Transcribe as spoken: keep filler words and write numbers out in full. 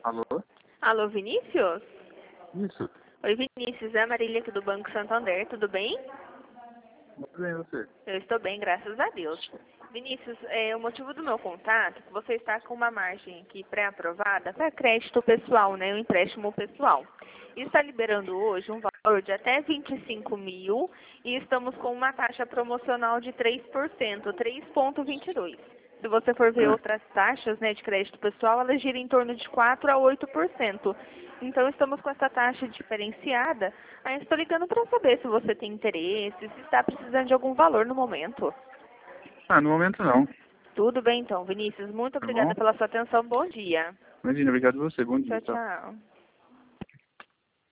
Alô? Alô, Vinícius? Isso. Oi, Vinícius. É a Marília aqui do Banco Santander. Tudo bem? Tudo bem, você? Eu estou bem, graças a Deus. Vinícius, é, o motivo do meu contato é que você está com uma margem aqui pré-aprovada para crédito pessoal, né? Um empréstimo pessoal. E está liberando hoje um valor de até vinte e cinco mil e estamos com uma taxa promocional de três por cento, três vírgula vinte e dois por cento. Se você for ver Ah, outras taxas, né, de crédito pessoal, elas giram em torno de quatro a oito por cento. Então, estamos com essa taxa diferenciada. Aí, estou ligando para saber se você tem interesse, se está precisando de algum valor no momento. ah, no momento não. Tudo bem, então, Vinícius. Muito Tá bom? obrigada pela sua atenção. Bom dia. Imagina, obrigado a você. Bom dia, Tchau, tchau. tchau.